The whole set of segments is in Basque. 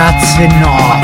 Ratzenoff.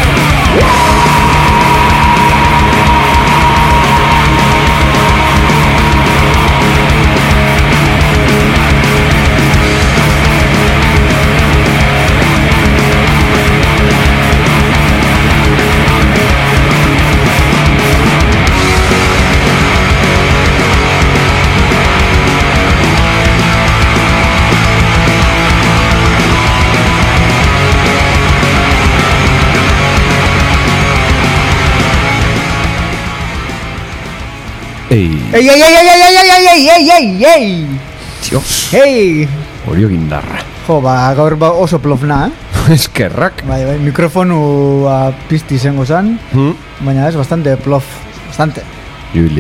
Ei! Dios. Hey! Orio gindarra. Jo, gaur oso plofna, Eskerrak. Bai, mikrofonu pizti izango zan, baina ez, bastante plof, bastante. Jubili.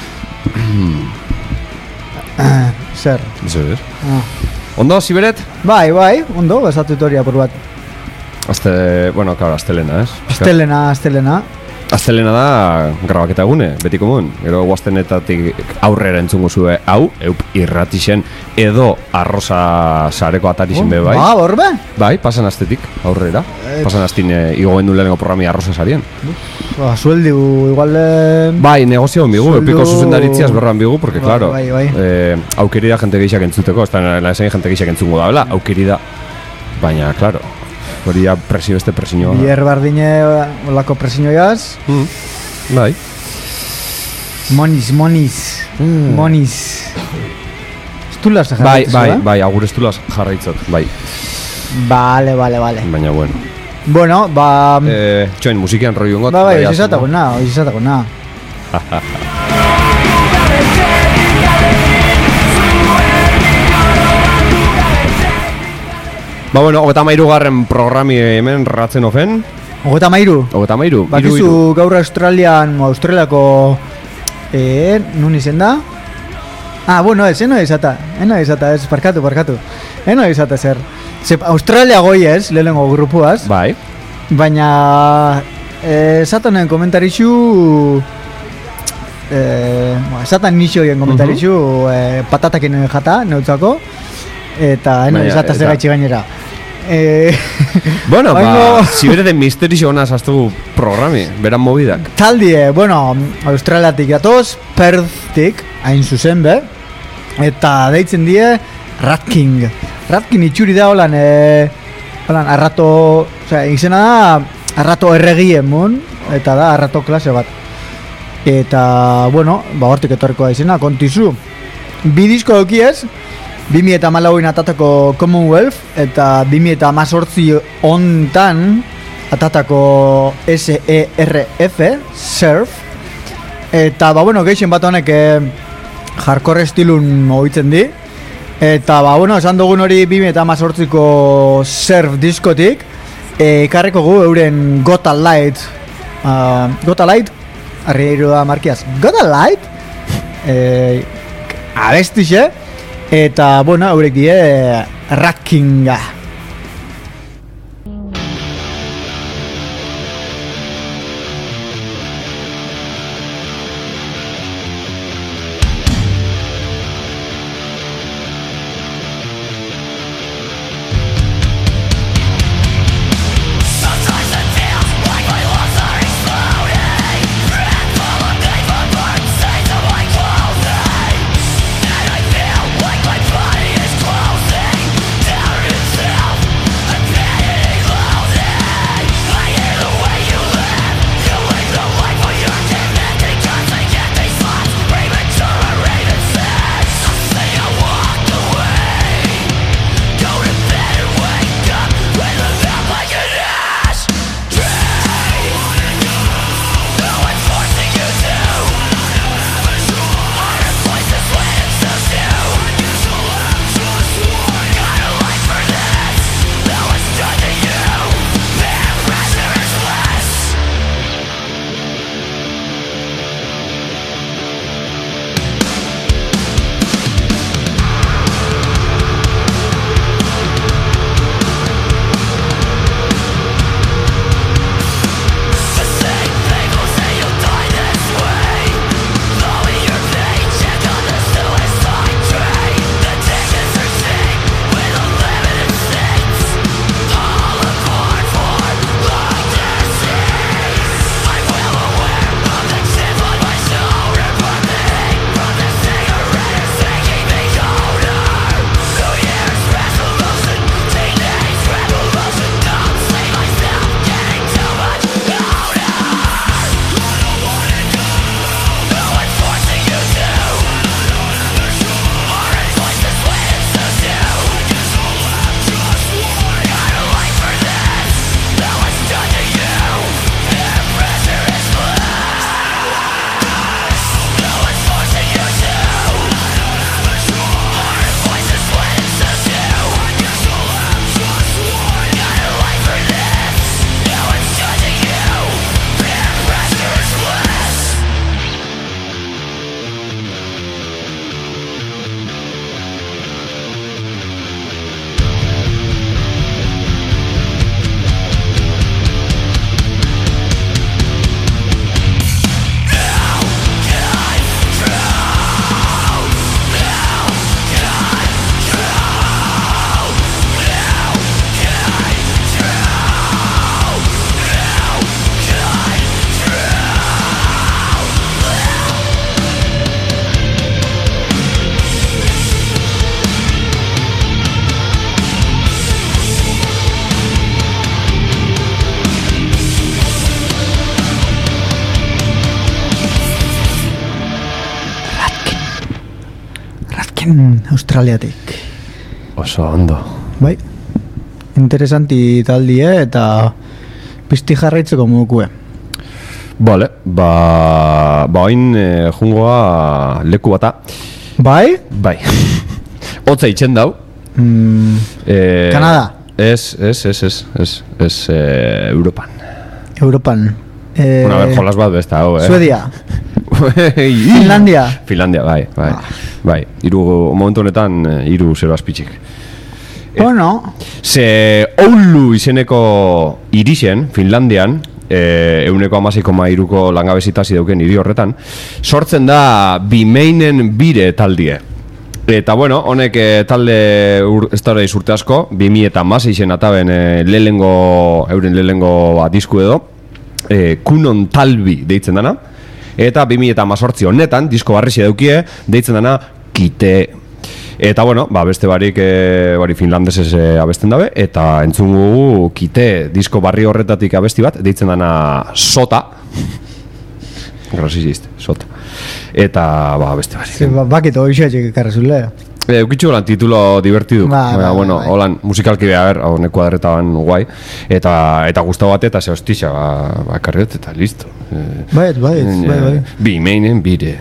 Zer? Eso es. Ondo, Siberet? Bai, ondo, basatu itoria por bat. Bueno, claro, astelena, ez? Astelena. Astelena da grabaketa gune, beti komun. Gero guaztenetatik aurrera entzungo zue hau, irratixen edo arroza sareko atarixen be bai. Horbe? Bai, pasan astetik aurrera. Pasan astin igoen du lehenengo programi arroza sarien. Sueldu igual... Bai, negozio bigu, epiko zuzendaritziaz berran bigu, porque claro, bai. aukeri da jente geixak entzuteko, ez da esan jente geixak entzungo da, bela, aukeri da, baina, claro, hori ya beste presioa. Bier bardine olako presioaz. Bai. Moniz. Estulaz jarraitzot, Bai, agur estulaz jarraitzot, bai. Vale. Baina, bueno. Bueno, txoen, musikian roi ungot. Bai, izatako na. Ba, bueno, 33. programi hemen ratzen ofen. 33. Bakizu gaur Australiako... nun izen da? Bueno, eno izata, ez, parkatu. Eno izata zer. Australia goi ez, lehenengo grupuaz. Bai. Baina... esatonen komentarixu... esatan nixoien komentarixu patatakin jata, neutzako. Eta eno izata zer gaitxi gainera. Bueno, Sibireten misterixo honaz aztugu programi, beran mobidak. Taldie, bueno, Australiatik gatoz, Perthtik, hain zuzen be. Eta deitzen die Ratking itxuri da holan arrato, izena da arrato erregien mun, eta da arrato klase bat. Eta, bueno, hortik etorriko da izena, kontizu. Bi disko daukiez, 2014 atatako Commonwealth, eta 2018 ontan atatako SERF, Surf. Eta, bueno, geixen bat honek hardcore estilun oitzen di. Eta, bueno, esan dugun hori 2018ko Surf diskotik karreko gu euren Got a Light, arri eiru da markiaz, Got a Light abestixe. Eta, bueno, haurek die Ratkinga. Down Australiatik. Oso ondo. Bai, interesanti taldie eta pizti jarraitzeko mugukue. Bale, oin jungoa leku bata. Bai? Bai. Hotza itxen dau. Kanada. Ez, Europan. Europan. Una vez jolas bat besta hau, Suedia. Finlandia. Finlandia, bai. Bai, momentu honetan 3-0 azpitxik. Bueno. Ze Oulu izeneko irixen, Finlandian, 1,6,3ko langabezitasi dauken hiri horretan, sortzen da Bimeinen bire taldie. Eta bueno, honek talde ez da hori urte asko, 2016 ataben euren lehenengo disku edo, Kunon Talbi deitzen dana, eta 2018 honetan, disko barrixi daukie, deitzen dana Kite. Eta bueno, beste barik finlandesez abesten dabe, eta entzungu Kite disko barri horretatik abesti bat, deitzen dana Sota. Grosizist, Sota. Eta beste barik. Bakito hoxetxek ekarrezulea. Eukitxu lan titulo divertidu. Bueno, holan musikalki behar, hone kuadretaban guai. Eta guztau bat eta ze hostixa, karriot eta listo. Bai. Bimeinen bire.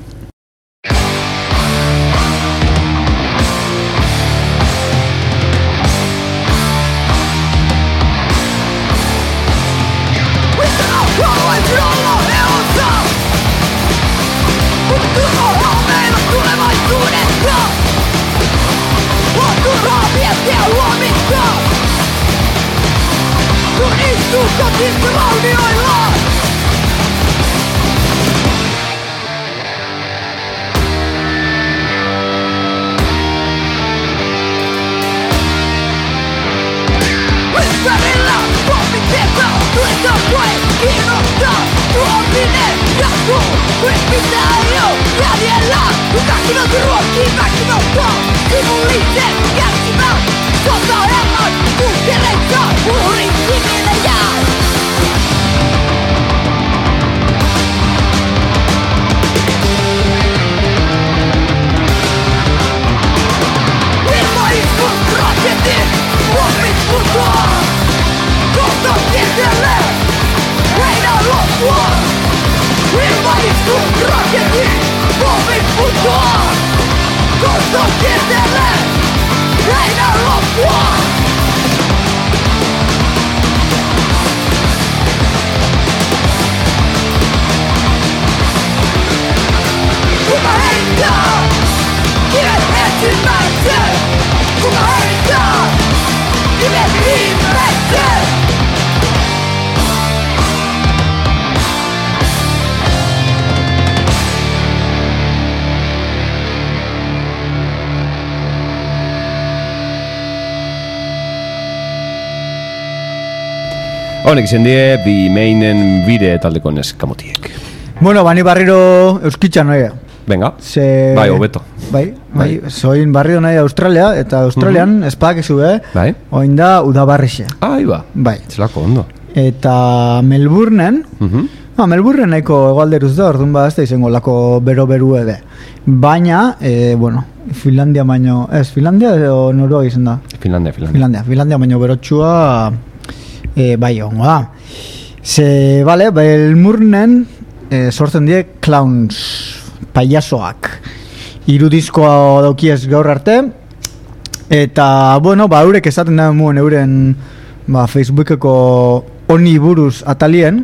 Honek izan die, Bimeinen bire taldeko neskamotiek. Bueno, bani barriro euskitxan noia. Venga, bai, hobeto. Bai, zoin barriro nahi Australia, eta Australian espadak izu, bai. Oin da udabarrixe. Iba, bai. Zelako ondo. Eta Melbourneen, Melbourne nahiko egualderuz da, orduan ez da izango lako bero-beru ebe. Baina, bueno, Finlandia baino, Finlandia edo Noruega izan da? Finlandia baino berotxua, bai ongo da. Ze, bale, Melbourneen sortzen die clowns, paiasoak. 3 diskoa daukiez gaur arte. Eta, bueno, eurek esaten da muen euren Facebookeko honi buruz atalien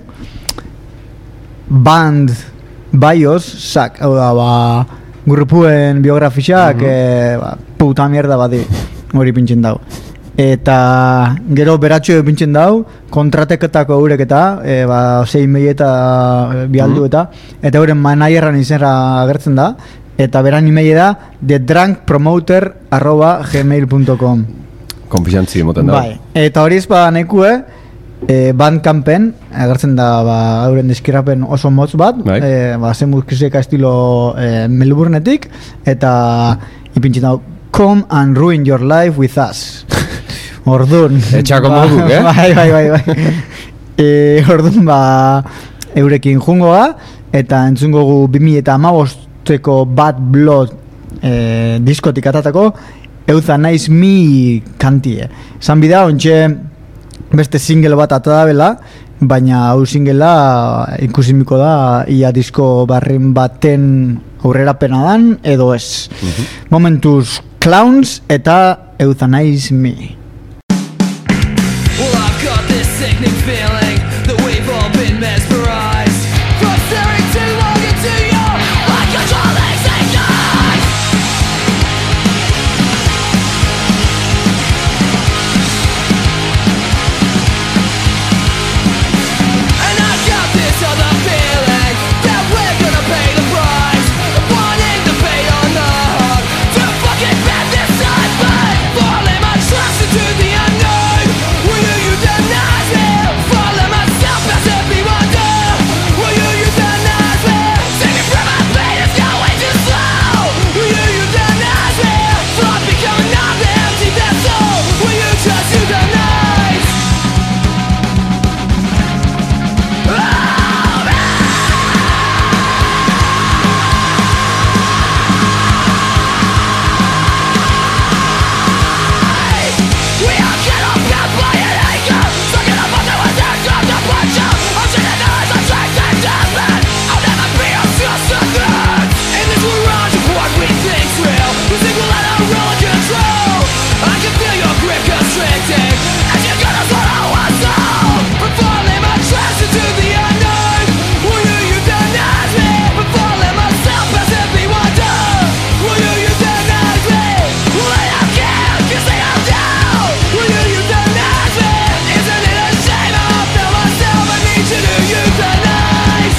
band bios sak, hau da, grupuen biografixak puta mierda badi hori pintzen dau. Eta gero beratxo pintzen dau, kontrateketako eurek eta 6 mila eta bialdu eta euren managerran izena agertzen da, eta beran email da thedrunkpromoter@gmail.com. Konfixantzi emoten da. Bai, eta hori ezpa nekue Bandcampen agertzen da euren deskirapen oso motz bat, zen musikeka estilo Melbournetik, eta ipintzen da Come and ruin your life with us. Ordun etxako moduk, bai. Ordun eurekin jungoa, eta entzungogu 2015ko Bad Blood diskotik atatako Euthanize Me kantie. Zan bida, ontxe beste single bat atadabela, baina hau singlea ikusimiko da ia disko barrin baten aurrera penadan edo ez. Momentuz Clowns eta Euthanize Me. Well, I've got this sickening feeling that we've all been mesmerized from staring too long into your uncontrolling sickness. And I've got this other feeling that we're gonna pay the price of wanting to bait on the hook to fucking bet this time, but falling my trust into the unknown. Will you euthanize me? Falling myself as everyone do. Will you euthanize me? Save me from my pain, it's going too slow. Will you euthanize me? Thought becoming numb, the empty vessel. Will you just euthanize? We all get up and play an anchor. Stuck in a boat that was there from the puncher. I'm sitting there as I try to deathbed. I'll never be a suicide. In this mirage of what we think's real, we think we'll let our rule in control. I can feel your grip constricting as you're gonna swallow us all. I'm falling my trust into the unknown. Will you euthanize me? I'm falling myself as everyone does. Will you euthanize me? Will I not care? You say I'm down. Will you euthanize me? Isn't it a shame I feel myself? I need you to euthanize.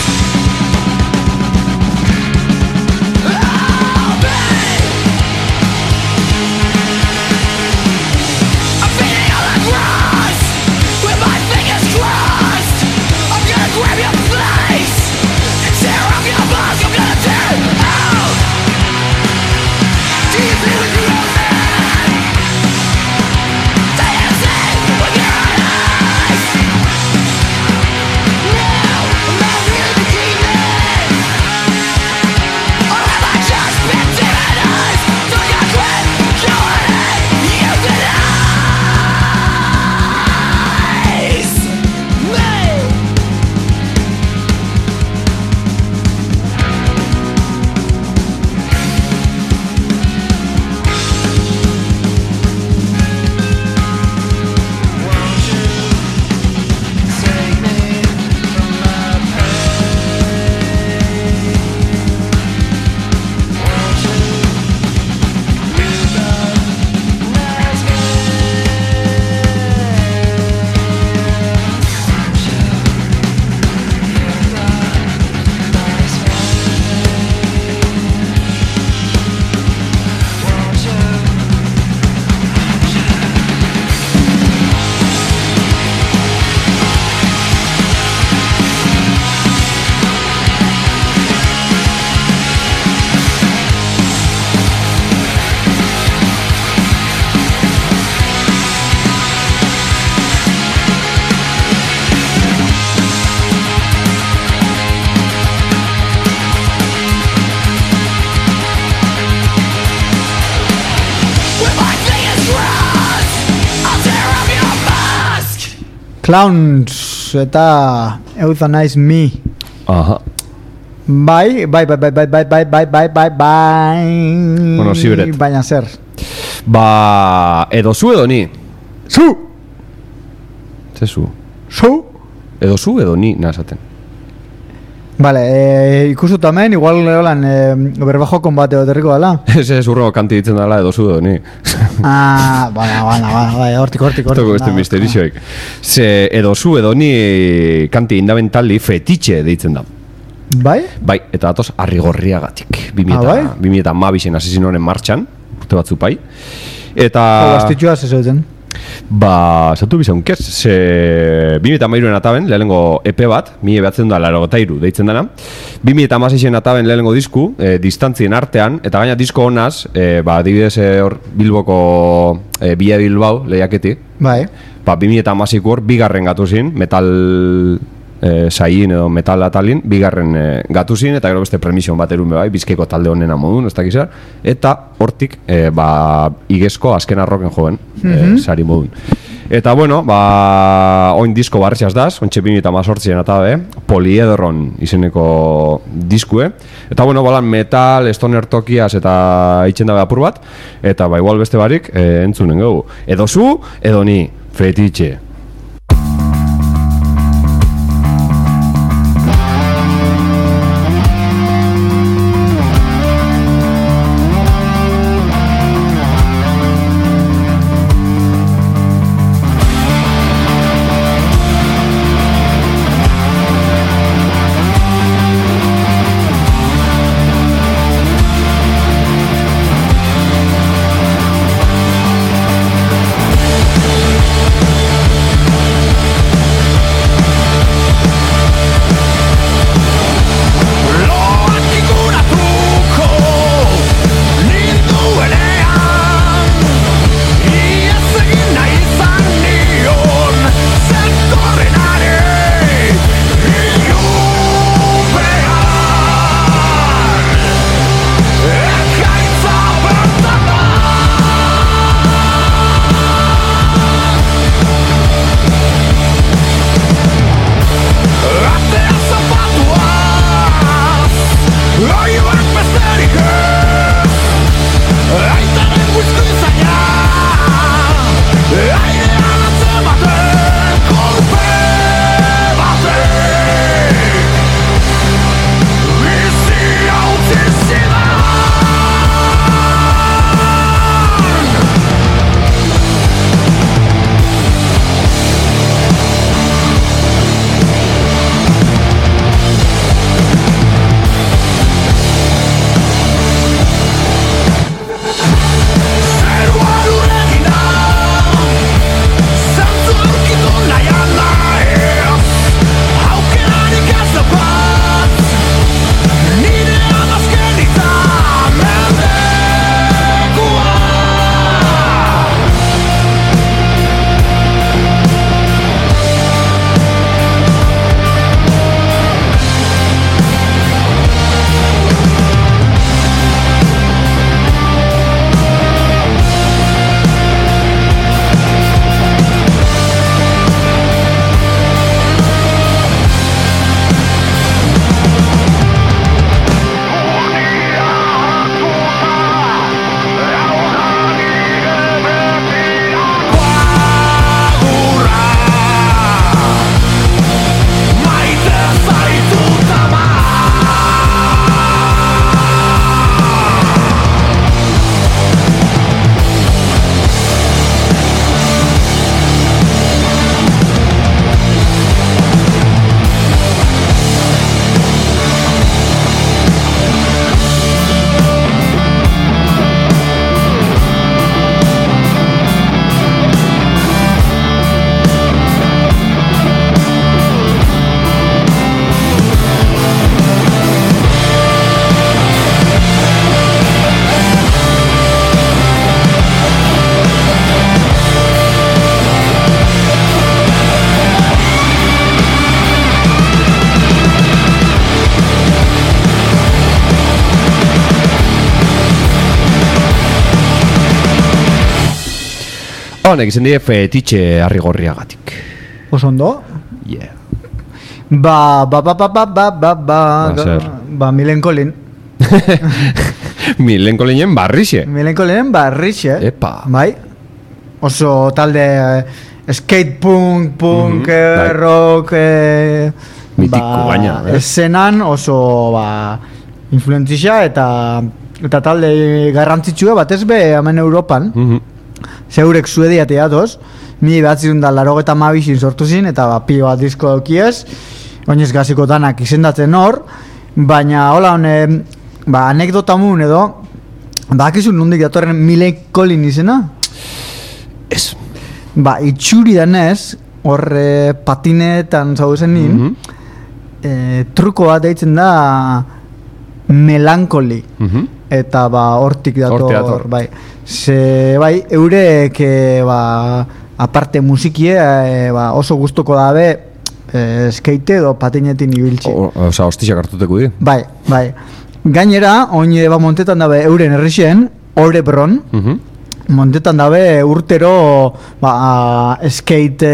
Help me! I'm feeding on the grass with my fingers crossed. I'm gonna grab your face and tear up your bones. I'm gonna tear it out. Do you see with your own hand? Do you see with your own eyes? Now, am I really dreaming? Or have I just been demonized? So I quit going euthanize me. Take me from my pain. Won't you euthanize me? With my fingers crossed, I'll tear up your mask. Clowns eta Euthanize Me. Aha. Bai. Bueno, Siberet. Baina zer. Ba, edo zu edo ni. Zu! Ze zu? Zu! Edo zu edo ni, nahasaten. Vale, ikustu tamen, igual holan berbajo konbate oterriko dela. Ese zurro kanti ditzen dela edo zu edo ni. Bai, hortik. Toko beste misterioik. Ze edo zu edo ni kanti indaben taldi fetitxe deitzen da. Bai? Bai, eta datoz arrigorriagatik. Bai? 2012 hasi zinoren martxan, urte batzu pai. Eta... Gaztitxua zezauten. Ba, zatu bizaunkez, ze 2013an ataben, lehenengo EP bat, 1983 deitzen dena. 2016an ataben lehenengo disku, distantzien artean, eta gaina disko honaz, ba, adibidez hor Bilboko Villa Bilbao lehiaketi. Bai. Ba, 2016ko hor, bigarren gatu zin, metal saien edo metal atalin, bigarren gatuzin, eta gero beste premision bat erun bai, Bizkaiko talde honena modun, ez dakizar, eta hortik, igezko azken arroken joven, sari modun. Eta bueno, oin disko barriaz daz, ontxe 2018 atabe, Poliedron izeneko diskue. Eta bueno, balan metal, stoner tokiaz eta itxen dabe apur bat, eta igual beste barik entzunen gau. Edo zu, edo ni, Fetitxe. Honek izan die Fetitxe Arrigorriagatik. Oso ondo? Yeah. Milen Colin. Milen Colinen barrixe. Milen Colinen barrixe. Epa. Bai. Oso talde skate punk, rock, mitiko gaina. Eszenan oso influentzia eta talde garrantzitsua batez be hemen Europan. Zeurek Suedia teatoz, 1982 sortu zin, eta pio bat disko daukiez, oinez gaziko danak izendatzen hor, baina hola anekdota mun edo, bakizun nondik datorren Milen Colin izena? Ez. Itxuri danez, hor patinetan zauzen nin, truko bat deitzen da melankoli. Eta hortik dator, bai. Ze, bai, eurek, aparte musikie, oso gustoko dabe, skate edo patinetin ibiltzi. Osa, hostixak hartuteku di. Bai. Gainera, oin montetan dabe euren errexen, Orebron, montetan dabe urtero skate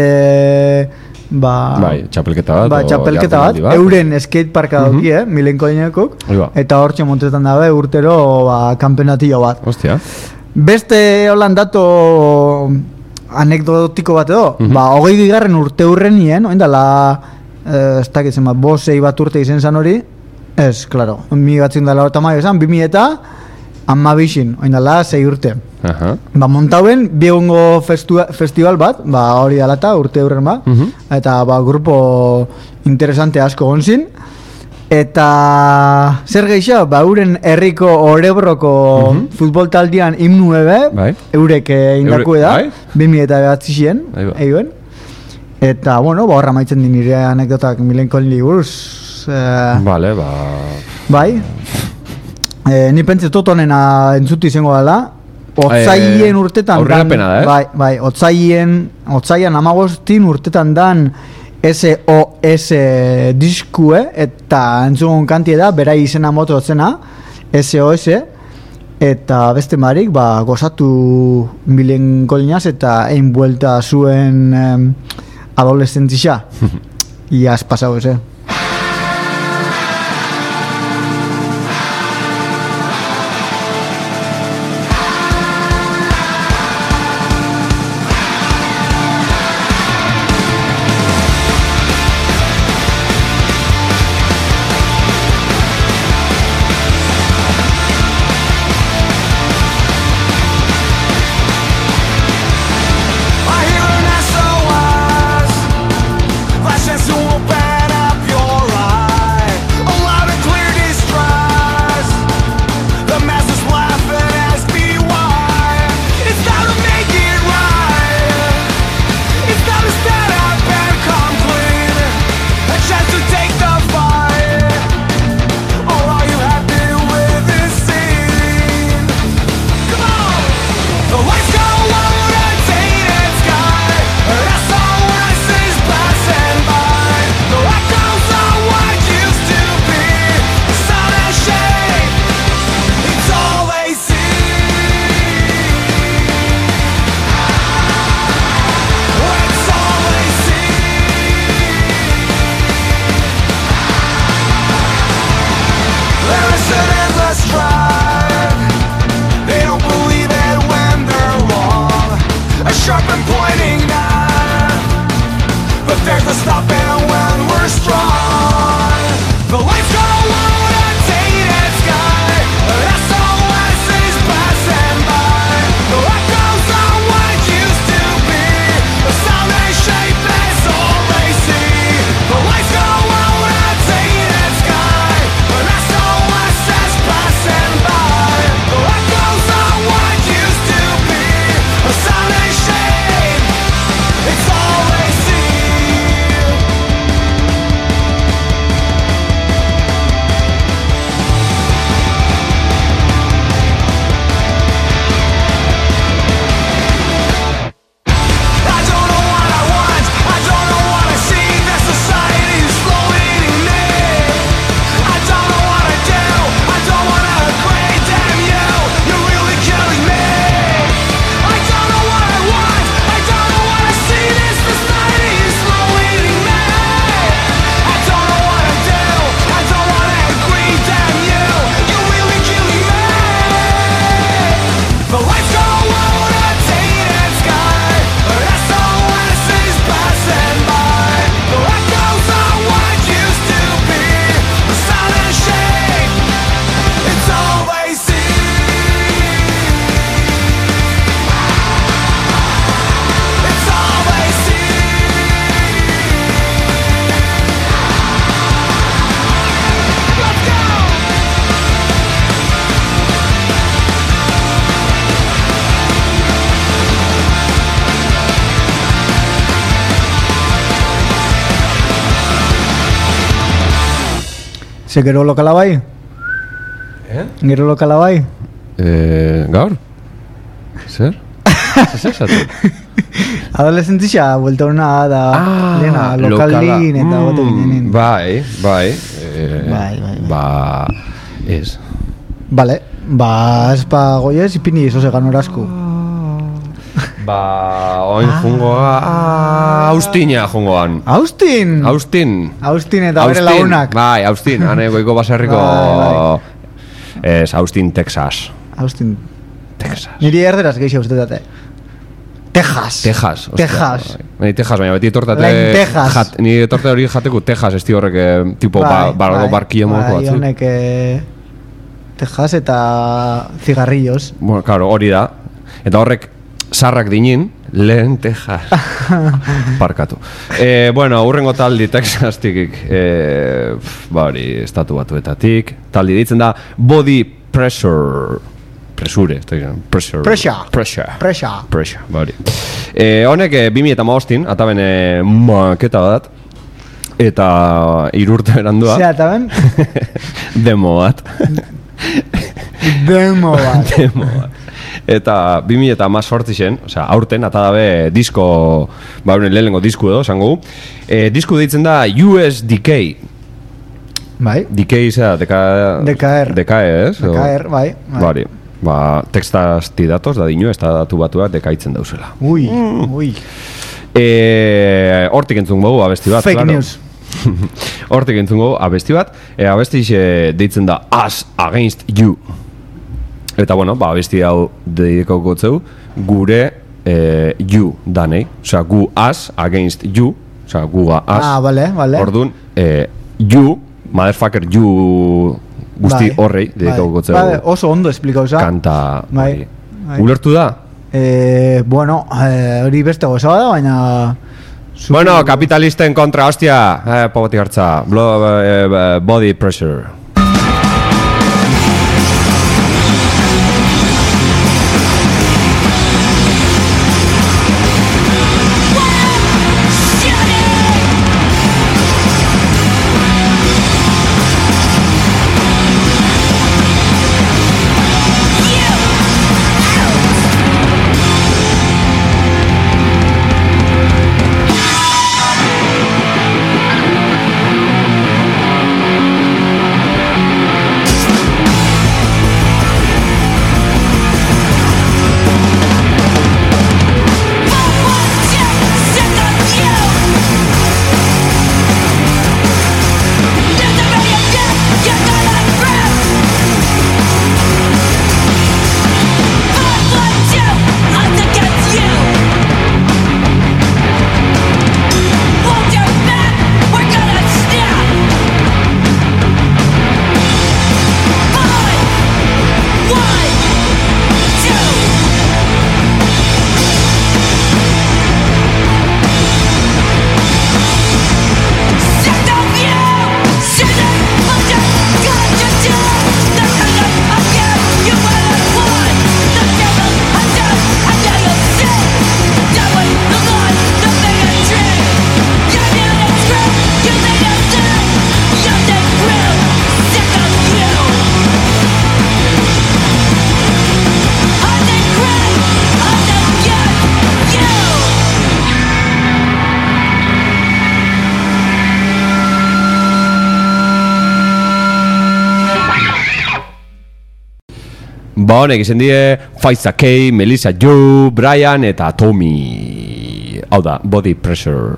bai, txapelketa bat. Bai, txapelketa bat, euren skateparka dauki, Milenko dinekok, eta hortxe montetan dabe urtero kampeonatillo bat. Hostia. Beste holan dato anekdotiko bat edo, 20. urte hurrenien, oindala, ez dakitzen bat, 5 bat urte izen zan hori, ez, klaro, 1980 esan, 2000 eta 12, oindala, 6 urte. Montauen, biegungo festival bat, hori alata, urte hurren bat, eta grupo interesante asko gonzin, eta zer geixo, euren herriko Orebroko futbol taldean himnu ebe, eurek indaku da, 2009 egin, eta, bueno, horra maitzen din nire anekdotak Milenkoen buruz. Vale, Bai, ni pentsa totonena entzutu izango dela, Otzaien urtetan aurrerapena da, Bai, otzaian 15 urtetan dan SOS diskue eta entzugun kantie da, berai izena moto otzena, SOS, eta beste marik, gozatu Milenkolinaz eta egin buelta zuen adolescentzia. Iaz pasau eze. Ze gero lokala bai? Gero lokala bai? Gaur? Zer? Zer zatu? Adolescentzia, vuelta una da lehena, lokalin eta gote ginen. Bai. Bai. Ba, ez. Vale, ez goiez ipini izo segan orazku. Ba, oin jungoa, Austina jungoan. Austin eta bere lagunak. Bai, Austin, hane goiko baserriko... Ez, Austin, Texas. Austin, Texas. Niri erderaz geixo ustetate. Texas. Texas. Ni Texas, baina beti tortate... Texas. Ni torte hori jateku Texas, esti horrek, tipo, barkio moko batzu. Bai, honek... Texas eta cigarrillos. Bueno, claro, hori da. Eta horrek sarrak dinin, lehen Texas. Parkatu. Bueno, urrengo taldi Texastik, hori, estatu batuetatik. Taldi ditzen da Body Pressure. Pressure, hori. Honek 2015 ataben maketa bat. Eta 3 urte berandua. Zea, ataben? Demo bat. Eta 2018 zen, osea, aurten, eta dabe disko, lehenengo disku edo, zango. Disku deitzen da USDK. Bai. Decay, zera, DKR, ez? DKR, bai. Bari, tekstazti datoz, da dinu, ez da datu batuak dekaitzen dauzela. Ui. Hortik entzun gogu, abesti bat. Fake news. Hortik entzun gogu, abesti bat. Abesti deitzen da Us Against You. Eta bueno, abesti hau dedikau gotzeu, gure you danei. Osea, gu us against you. Osea, guga us. Vale. Orduan, you, motherfucker, you guzti horrei dedikau gotzeu. Oso ondo esplikau za. Kanta, bai. Ulertu da? Bueno, hori beste goza da, baina... Bueno, kapitalisten kontra, hostia, pobotik hartza, Body Pressure. Honek izan die Faiza K, Melissa Joe, Brian eta Tommy. Hau da, Body Pressure.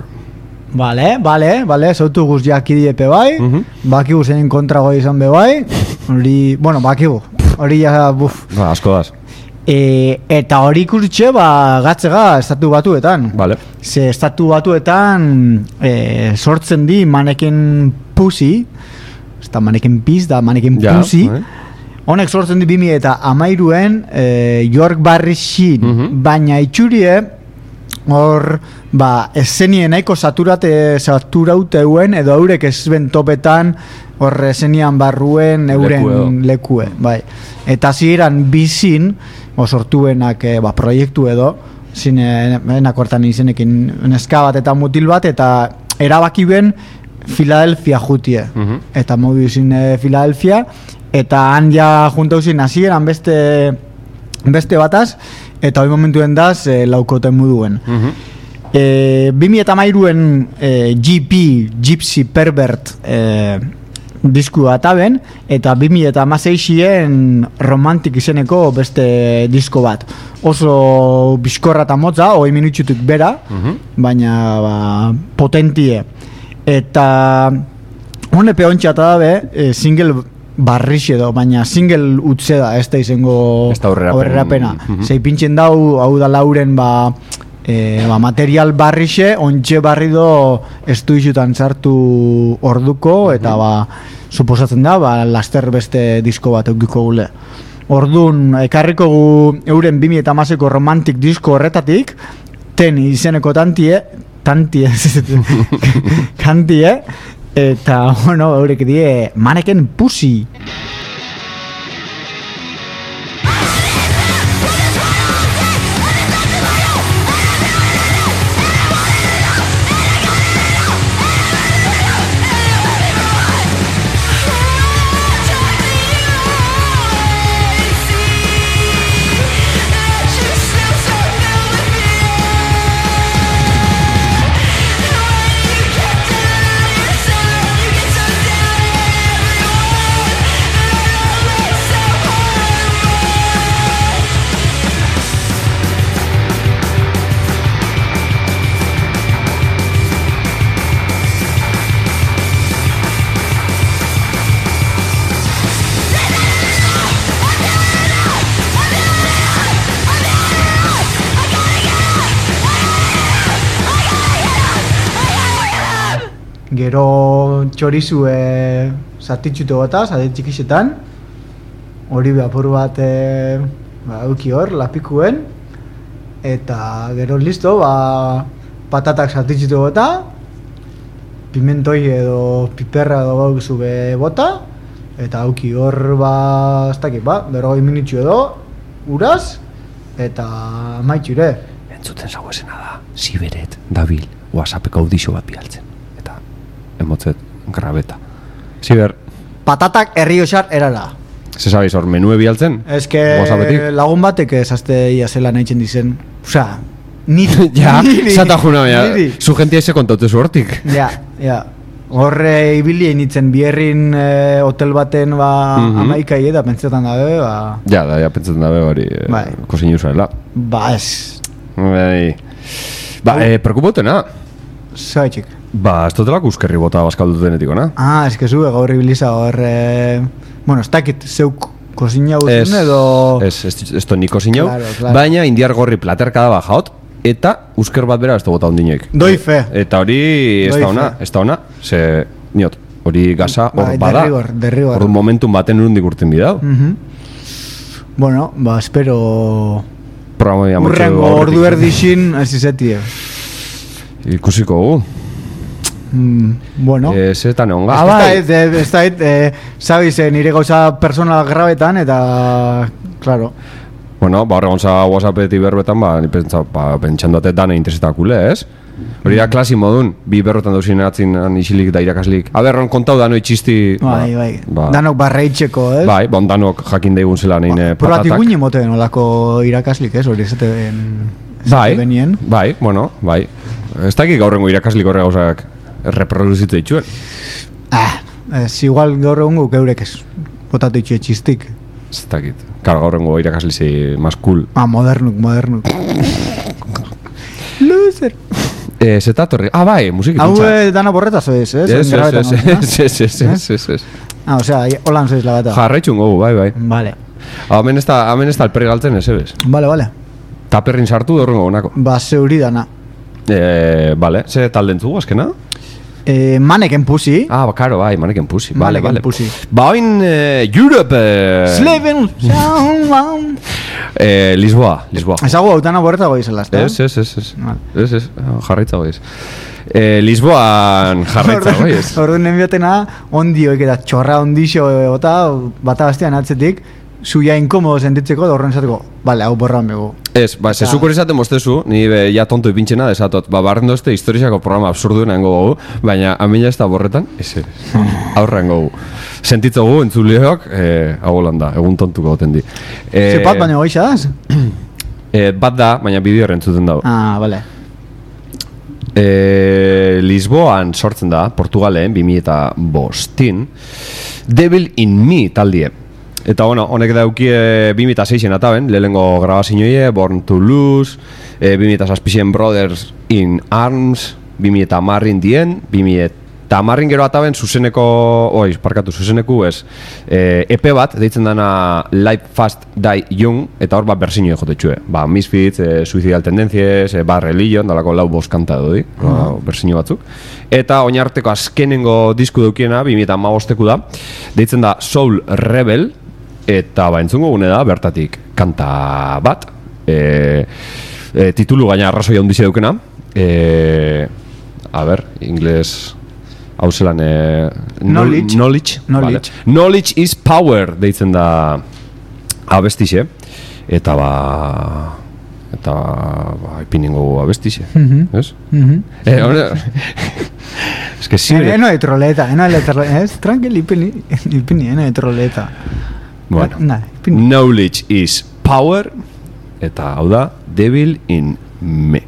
Vale, zautu guz jakidiepe bai. Bakigu zein kontrago izan be bai. Hori, bueno, bakigu. Hori ja, asko daz. Eta hori ikusitxe, gatzega estatu batuetan. Vale. Ze estatu batuetan sortzen di maneken pussy. Ez da maneken piz, da maneken pussy. Honek sortzen di 2013en York Barrixin, baina itxurie hor esenien nahiko saturauteuen edo eurek ezben topetan hor esenian barruen euren lekue. Bai. Eta ziren bizin sortuenak proiektu edo zinenak hortan izenekin neska bat eta mutil bat eta erabaki ben Philadelphia jutie. Eta modu izin Philadelphia eta han ja juntauzin hasieran beste bataz eta hori momentuen daz laukoten muduen. 2013en GP, Gypsy Pervert disku ataben, eta 2016en Romantic izeneko beste disko bat. Oso bizkorra eta motza, 20 minutxutuk bera, baina potentie. Eta honepe ontsa eta dabe, single barrix edo, baina single utze da, ez da izango aurrerapena. Zei pintxen dau, hau da lauren material barrixe, ontxe barrido estuizutan sartu orduko, eta suposatzen da, laster beste disko bat eukiko gule. Orduan, ekarriko gu euren 2010ko romantic disko horretatik, ten izeneko kantie, eta, bueno, eurek die, Mannequin Pussy. Gero txorizu zatitxuto gota, zati txikisetan, hori apur bat euki hor, lapikuen, eta gero listo, patatak zatitxuto gota, pimentoi edo piperra edo gauzu bota, eta euki hor, ez dakit, 20 minutxu edo, uraz, eta maitxure. Entzuten zago esena da, Siberet, Dabil, WhatsAppeko audizio bat bialtzen. Emotzet, grabeta. Ziber. Patatak erriosar erara. Se sabéis hor menue bialtzen? Ez que lagun batek ezazte ia zela nahitzen dizen. Osea, niri. Ja, zata juna, zu gentia eze kontaute zu hortik. Ja. Horre ibili initzen bierrin hotel baten amaikai eta pentsetan dabe, Ja, pentsetan dabe hori kosin usaela. Ez. Preocupotena. Zaitxik. Ez totelak uskerri bota bazkaldu denetik, na? Ez que zue gaur ibiliza hor... Bueno, ez dakit zeuk kosinau zuen edo... Ez to ni kosinau, baina indiar gorri platerka da bajaot, eta usker bat bera ez da bota ondinoik. Doi fe. Eta hori ez da ona, ze niot, hori gaza hor bada. Derrigor. Hor momentum baten urundik urten bidau. Bueno, espero... Urrengo ordu erdixin ez izetie. Ikusiko gu. Bueno. Zetan egon gaz. Ez da, sabiz, nire gauza personal grabetan, eta, claro. Bueno, horregon za WhatsAppetik berbetan, ni pentsandate dane interesetakule, ez? Hori da klasi modun, bi berrotan dauzin atzin isilik da irakaslik. Aberron kontau danoi txisti... Bai. Danok barreitzeko, ez? Bai, danok jakin daigun zela neine patatak. Probatik guine moten olako irakaslik, ez? Hori ezaten... Bai, bueno. Ez dakik gaurrengo irakaslik horre gauzak reproduzitza ditxuen. Igual gaur egun guk eurek ez botatu itxue txistik. Ez dakit. Karo gaurrengo irakaslizi mas cool. Modernuk. Loser. Zeta torri. Bai, musiki tuntza. Hau dana borretazo ez, ez? Ez. Osea, holan zoiz la bata. Jarraitxun gogu, bai. Vale. Hemen ez da alperri galtzen ez, ebes? Vale. Taperrin sartu dorrengo gonako. Zeuri dana. Vale, ze talde entzugu azkena? Mannequin Pussy. Karo, bai, Mannequin Pussy. Mannequin Pussy. Oin Europe... Sleven. Lisboa. Ezagu hautana borretago izela, ezta? Ez, jarraitzago iz. Lisboan jarraitzago iz. Orduan nenbiotena, ondioik eta txorra ondixo eta bata bastian atzetik, zuia inkomodo sentitzeko da horren esateko, bale, hau borran bego. Ez, zezuk hori esaten mostezu, ni ja tonto ipintxena desatot, barren dozte historizako programa absurduen hango gogu, baina amina ez da borretan, ez, aurren gogu. Sentitzogu, entzuleok, hau landa, egun tontuko goten di. Zepat baina goixa daz? Bat da, baina bideo entzuten dago. Bale. Lisboan sortzen da, Portugalen, 2005, Devil in Me taldie. Eta bueno, honek daukie 2006 ataben, lehenengo grabazioie, Born to Lose, 2006 Brothers in Arms, 2010 Indien, 2010 gero ataben zuzeneku ez, EP bat, deitzen dana Live Fast Die Young, eta hor bat bersinio jotetxue. Misfits, Suicidal Tendencies, Bad Religion, dalako lau bost kanta dodi, bersinio batzuk. Eta oinarteko azkenengo disku daukiena, 2015 da, deitzen da Soul Rebel, eta entzungo gune da, bertatik kanta bat, titulu gaina arrazoia hundizi daukena, ingles... hau zelan knowledge. Vale. Knowledge is power deitzen da abestixe eta ipiningo abestixe ez? Es que sí eno de troleta es tranquil ipini eno de troleta bueno knowledge is power eta hau da Devil in Me.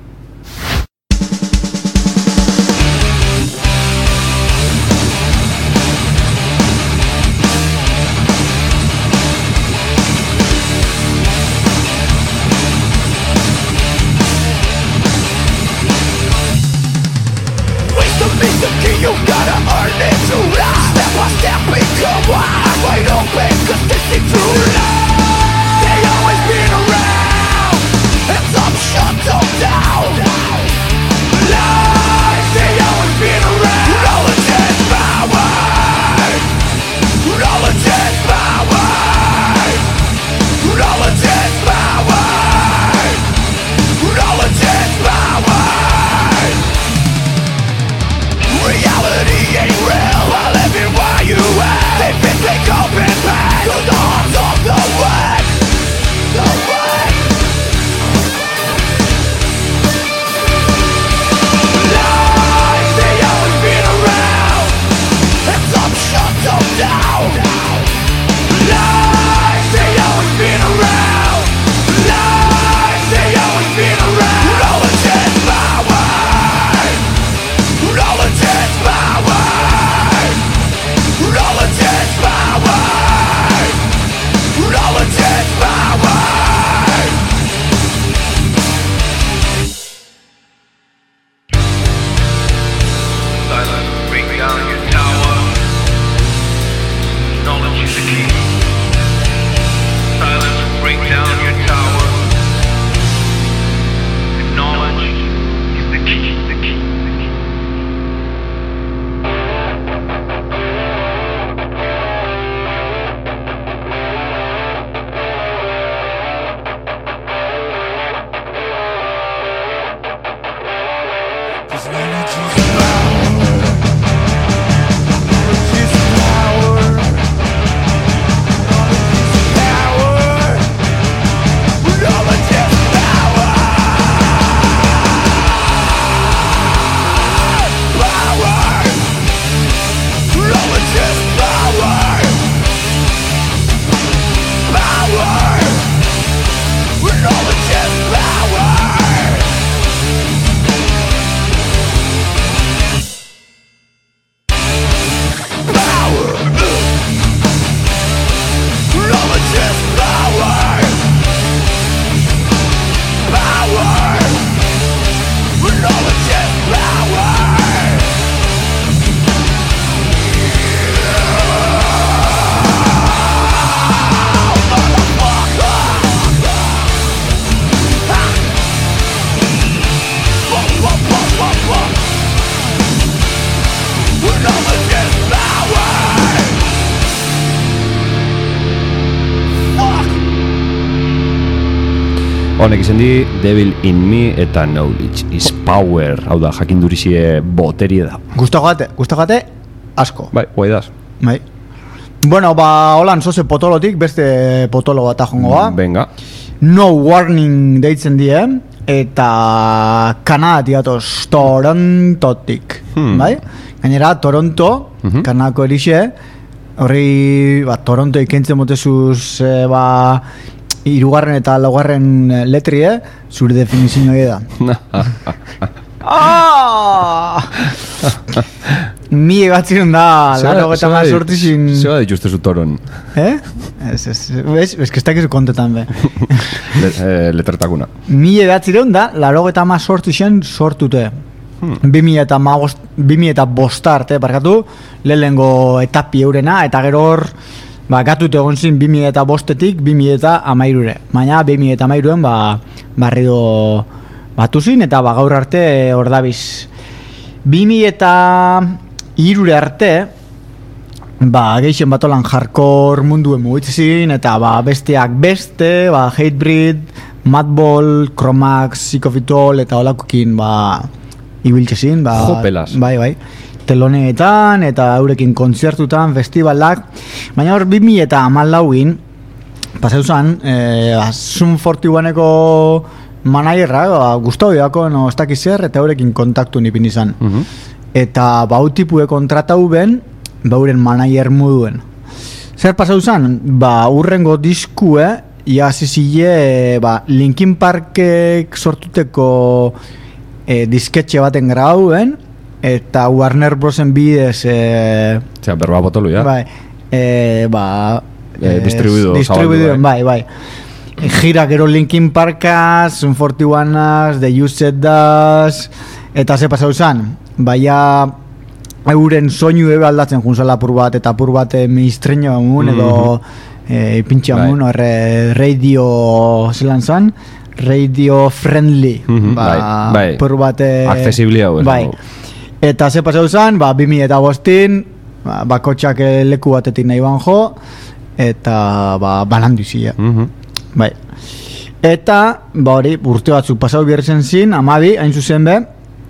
Honek izen di Devil in Me eta Knowledge is Power. Hau da, jakindurizie boterie da. Gustagate asko. Bai, guaidaz. Bai. Bueno, holan zoze potolotik, beste potolo bat ajongo ba. Venga. No Warning deitzen die, eta Kanadatik atoz, Torontotik. Bai? Gainera, Toronto, Kanadako erixe, horri, Toronto ikentzen motezuz, hirugarren eta laugarren letrie, zure definizioa da. Mie batzirun da, laro eta ma sortizin... Zeba dituzte zu toron. Ez, que ez dakizu kontetan be. Letretakuna. Mie batzirun da, laro eta ma sortizien sortute. 2005 arte, barkatu, lehenengo etapi eurena, eta gero hor, gatut egon zin 2005-etik 2013-ure. Baina 2013-en barrido batu zin, eta gaur arte hor dabiz. 2003 arte, geixen batolan hardcore munduen mugitzezin, eta besteak beste, Hatebreed, Madball, Chromax, Psychofitol, eta holakokin ibiltzezin. Jopelas. Bai. Teloneetan, eta eurekin kontzertutan, festivalak. Baina hor 2014-in, pasau zan, Sum 41-eko managerra, Gustavo Iako, no, ez dakiz zer, eta eurekin kontaktu nipin izan. Eta tipue kontratau ben, euren manager moduen. Zer pasau zan? Urrengo diskue, iazizile, Linkin Parkek sortuteko disketxe baten grauen, eta Warner Brosen bidez... berba botolu, ja? Distribuiduen, bai. Gira gero Linkin Parkaz, Sum 41az, The Used das, eta ze pasau zan, euren soinu ebe aldatzen junzala apur bat, eta apur bat ministreño amun, edo pintxe amun, radio zelan zan, radio friendly, apur bat... Accesibili hau, Eta ze pasau zan, 2005-in, bakotxak leku batetik nahi banjo, eta banandu izia. Bai. Eta, hori, urte batzuk pasau bierzen zin, 12, hain zuzen be,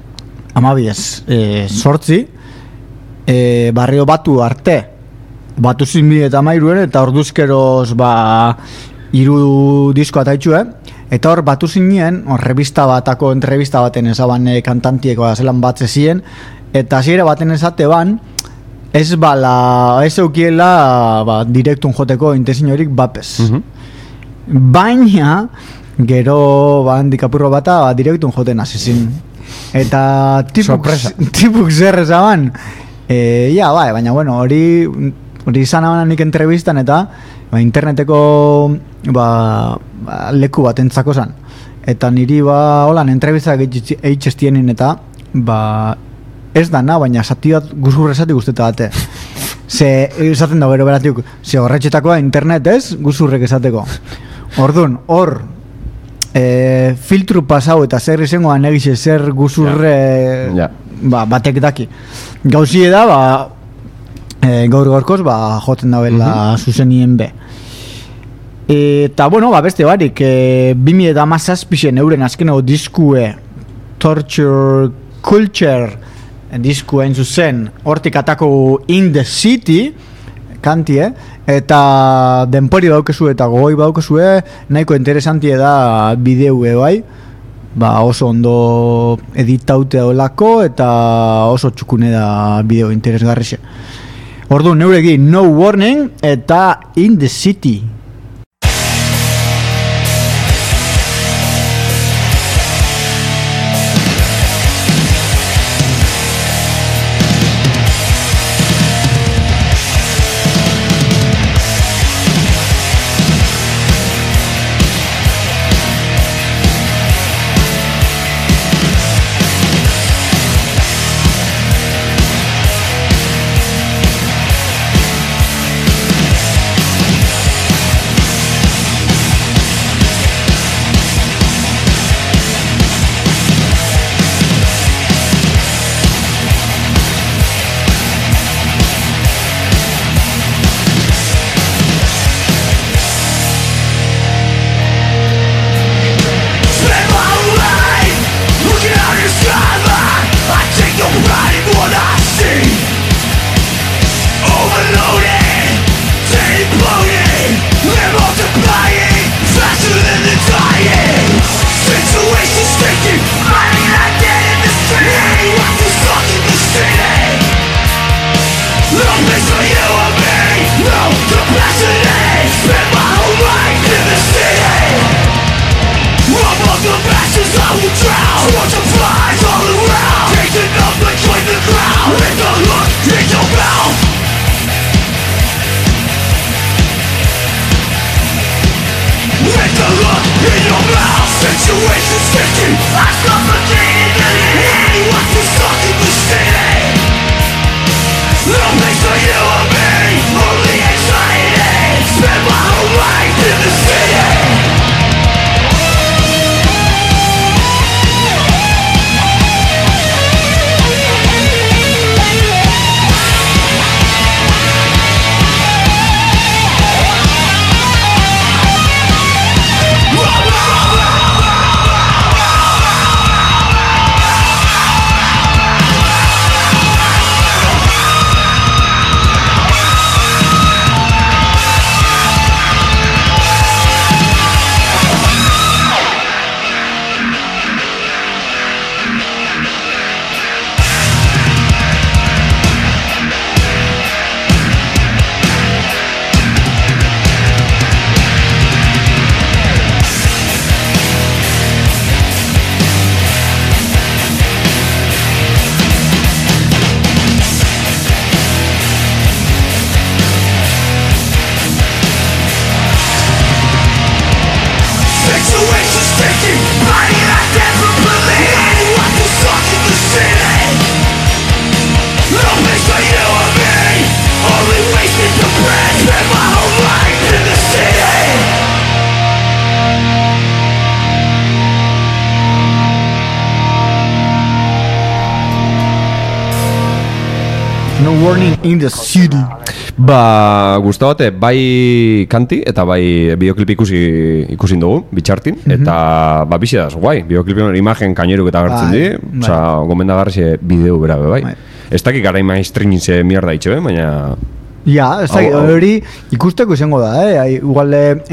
sortzi, barrio batu arte, batu zin 2013-en, eta orduzkeroz, hiru disko ataitxue, eta hor batu zinen, revista batako entrevista baten ezaban kantantieko zelan batze ziren, eta hasiera baten ezate ban, ez eukiela direktun joteko intezinorik bapez. Baina, gero handikapurro bata direktun joten azizin. Eta tipuk zer ezaban, baina bueno, hori izan abanan nik entrevistan eta interneteko leku bat entzako zan. Eta niri holan entrevistak eitxestienin eta ez dana, baina zati bat guzurre zati guzteta bate. Ze esaten dago gero beratik, ze horretxetakoa internet ez, guzurrek esateko. Orduan, hor filtru pasau eta zer izangoan egize zer guzurre batek daki. Gauzie da, gaur gorkoz joten dauela zuzenien be. Eta, bueno, beste barik, 2017 euren azkeneko diskue Torture Culture diskuen zuzen, hortik atako In the City kantie, eta denpori baukezu eta gogoi baukezu nahiko interesantie da bideue bai, oso ondo editaute daulako eta oso txukune da bideo interesgarrixe. Orduan, neuregin No Warning eta In the City. watch them flies all around, chasing up between the crowd. With the hook in your mouth, with the hook in your mouth. Situation's sticky, I'm suffocating in your head. What's the stuck in the city? No place for you or me, only anxiety. Spend my whole life in the city. No warning in the city. Ba, gustagote, bai kanti eta bai bideoklip ikusin dugu, bitxartin, eta ba, bizi da, guai, bideoklipin imagen kaineruk eta gertzen di, oza, gomendagarri bideo bera, bai. Ez dakik gara mainstreamin ze mierda itxe, baina... Ja, ez dakik, hori ikusteko izango da, igual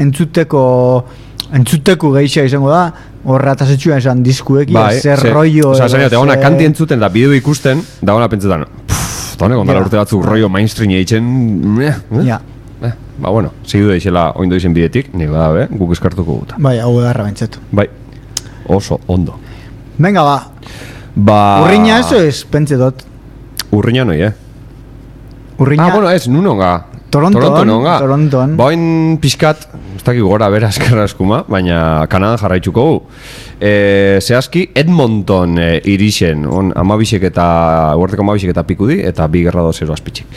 entzuteko geixia izango da, horra tasetxuan esan diskuekin, zer rollo... Oza, zaniote, ona kanti entzuten da bideo ikusten, da ona pentsetan, eta honek ondala urte batzuk rollo mainstream eitzen, ja. Ba, bueno, segidu deixela oindo izen bidetik, nik bada, guk eskartuko guta. Bai, hau edarra bentsetu. Bai, oso, ondo. Venga, ba. Urriña eso es, pentsa dut. Urriña noi, Urriña... bueno, ez, nun onga. Toronton. Bain pixkat, ez dakik gora bera eskerra eskuma, baina Kanadan jarraitzuko gu. Zehazki, Edmonton irixen, amabisek eta, uarteko amabisek eta pikudi, eta 2.0 azpitxik.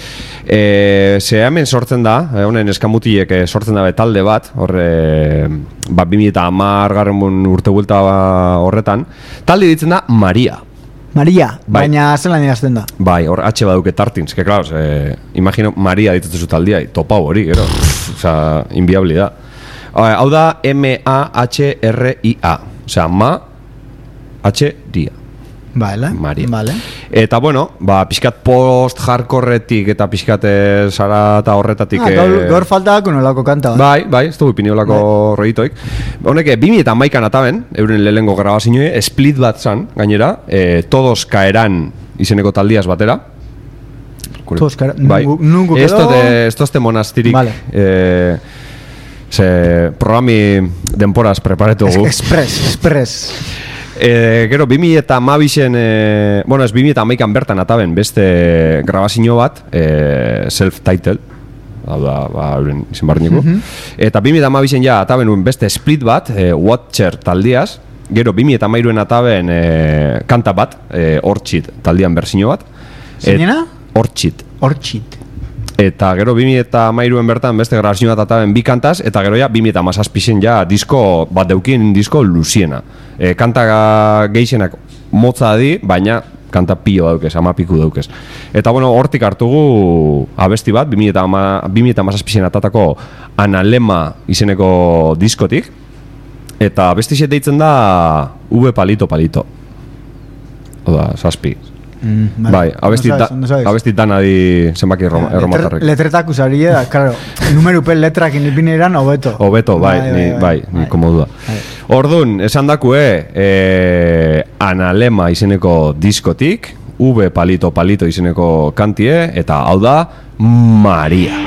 Ze hemen sortzen da, honen eskamutiek sortzen dabe talde bat, horre, 2010 garren urte bulta horretan, talde ditzen da Maria, baina zelan egazten da. Bai, hor H baduke tartins, que claro, imagino Maria ditutzu taldia, topau hori, gero, oza, inviabli da. Hau da M-A-H-R-I-A, oza, H-Ria. Maria. Vale. Eta bueno, ba, pixkat post-hardcoretik eta pixkat zara eta horretatik... Gaur falta dako nolako kanta. Bai, ez dugu ipiniolako roitoik. Honek, 2011an ataben, euren lehengo grabazioe, split bat zan, gainera, Todos Caerán izeneko taldiaz batera. Todos Caerán, bai. Nungu quedó... Esto este monastirik... Vale. Programi denporaz preparetugu. Express. Gero, 2012en, bueno, ez 2011an bertan ataben beste grabazio bat, self-title, hau da, euren izen barniko. Eta 2012en ja ataben beste split bat, Watcher taldiaz. Gero, 2013en ataben kanta bat, Orchid taldian berzio bat. Zinena? Orchid. Eta gero 2013en bertan beste grabazio bat ataben bi kantaz, eta gero ja 2017en ja disko bat deukien disko luziena. Kanta geixenak motza di, baina kanta pilo daukez, 10 piku daukez. Eta bueno, hortik hartugu abesti bat, 2017en atatako Analema izeneko diskotik. Eta abesti zet deitzen da V palito. Oda, 7. Bai, abesti dana di zenbaki erromatarrek. Letretak usari da, claro, numerupen letrak inipine eran hobeto. Hobeto, bai, ni komodu da. Orduan, esan dakue, Analema izeneko diskotik, V palito izeneko kantie, eta hau da, Maria.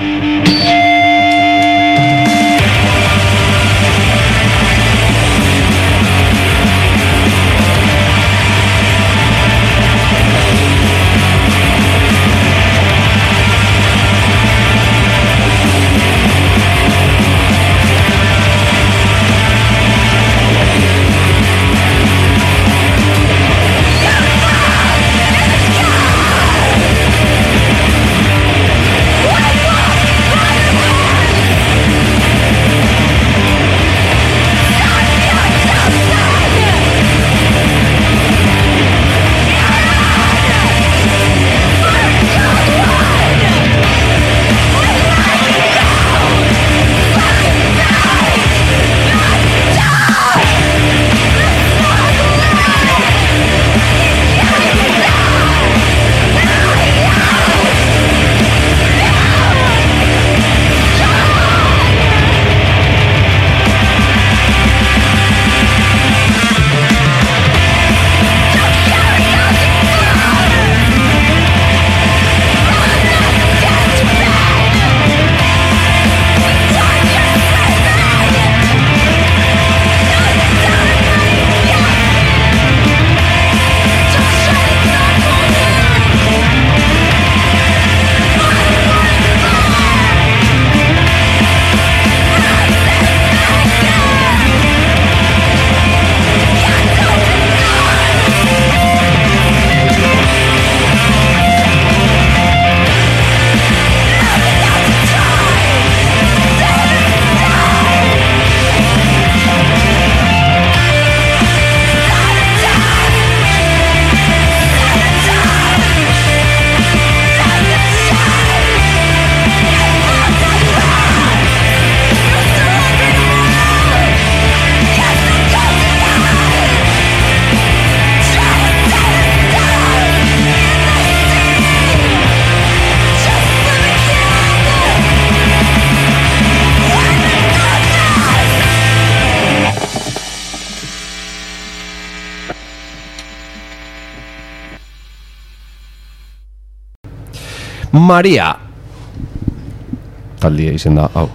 Maria. Taldia izen da, hau.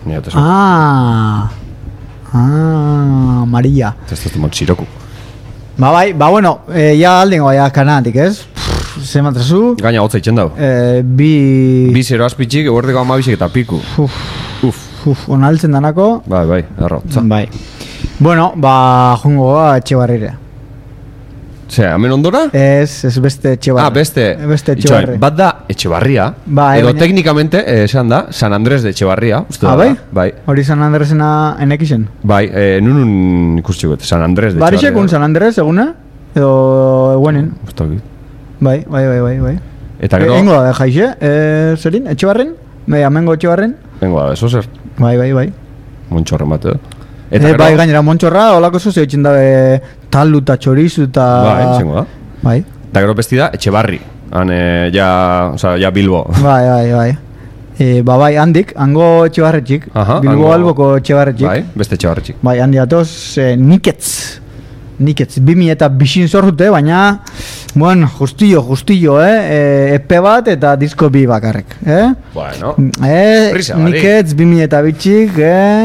Maria. Ez da mot siroku. Ba bai, bueno, ja aldengo ja kanatik, ez? Ze matrazu? Gaina hotza itxen dau. Bi 0 azpitxik, eguerdeko 12 eta piku. Onaltzen danako. Bai, erra hotza. Bai. Bueno, jongo Etxebarrire. Zea, hemen ondora? Ez beste Etxebarri. Beste Etxebarri. Bat da Etxebarria. Edo teknikamente, esan da, San Andres de Etxebarria. Bai? Bai. Hori San Andresena enekixen? Bai, nun ikustiko, San Andres de Etxebarria. Barixekun San Andres, eguna? Edo eguenen? Bai. Eta gero... Engo da, jaixe? Zerin? Etxebarren? Amengo Etxebarren? Engo da, eso zer. Bai. Montxorren bate. Bai, gainera, Montxorra, holako zozio itxen dabe talu eta txorizu eta... Bai, txengo da. Bai. Eta gero besti da, Etxebarri. Han, ja Bilbo. Bai. Bai, handik, hango Etxebarretxik. Bilbo alboko Etxebarretxik. Bai, beste Etxebarretxik. Bai, handi datoz, Niketz, 2000 eta bixin zorrute, baina, bueno, justillo, epe bat eta disko bi bakarrik, Bueno, Niketz, 2000 eta bitxik,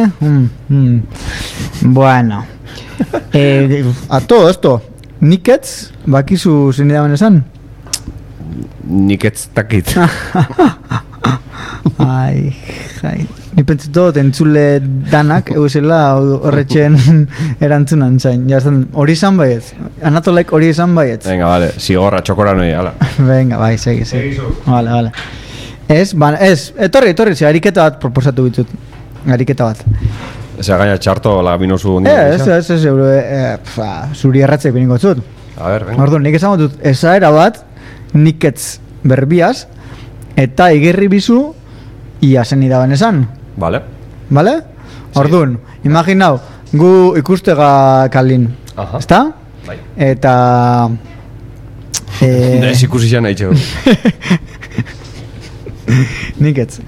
Bueno, a todo esto, Niketz, bakizu zein daben esan? Niketz takit. Ai, ni pentsetot entzule danak eusela horretxen erantzunan zain. Hori izan baietz, Anatolek hori izan baietz. Venga, vale, zigorra, txokora noi, ala. Venga, bai, segi. Vale. Ez, etorri, ariketa bat proposatu bitut. Ariketa bat. Eza gaina txarto lagabinozu... Ez, zuri erratzek biniko zut. A ver, venga. Orduan, nik esan dut, ezaera bat, Niketz berbiaz, eta igerri bizu, ia zen idaben esan. Vale? Orduan, imaginau, gu ikustega kalin, ezta? Bai. Eta... Ez ikusi xan nahi txego. Niketz.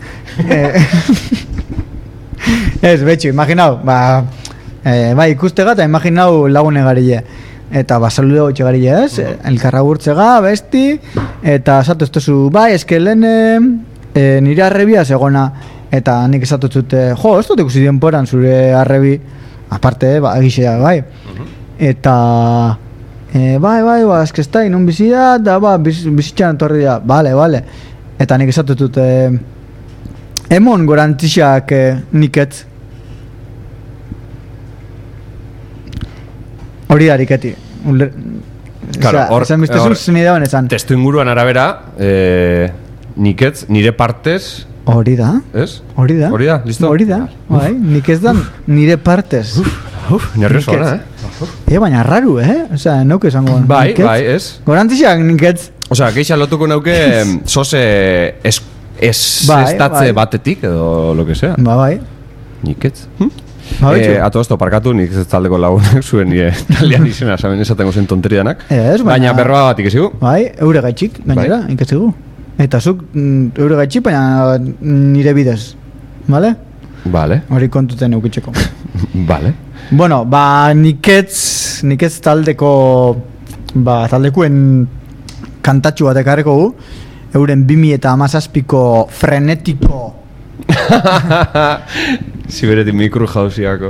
Ez, betxu, imaginau, bai, ikustega eta imaginau lagune garile. Eta saludo etxe garile, ez? Elkarra gurtzega, besti, eta esatu ez tozu, bai, eskelen nire arrebia zegona, eta nik esatu zute, ez dut ikusi denporan zure arrebi, aparte, egizea, bai. Eta, bai, eske ez da, inun bizia, da, bizitxan etorri da, bale. Eta nik esatu zute, emon gorantixak Niketz. Hori da ariketi. Esan biztezun zen idaben esan. Testu inguruan arabera, Niketz, nire partez... Hori da. Ez? Hori da, listo? Hori da, bai, Niketz da nire partez. Nervioso gana, Baina raru, Osea, nauke esango Bai, ez. Gorantixak Niketz. Osea, geixa lotuko nauke zoze estatze batetik, edo lo que sea. Bai. Niketz. A todo esto, parkatu, nik ez taldeko lagunak zuen nire italian izena, saben esatengo zen tonteridanak. Baina berroa bat ikesigu. Bai, eure gaitxik, gainera, ikesigu. Eta zuk eure gaitxik, baina nire bidez. Bale? Vale. Hori kontuten eukitzeko. Vale. Bueno, Niketz taldeko, taldekuen kantatxu bat ekarreko gu, euren 2017ko frenetiko Ziberetik mikro jauziako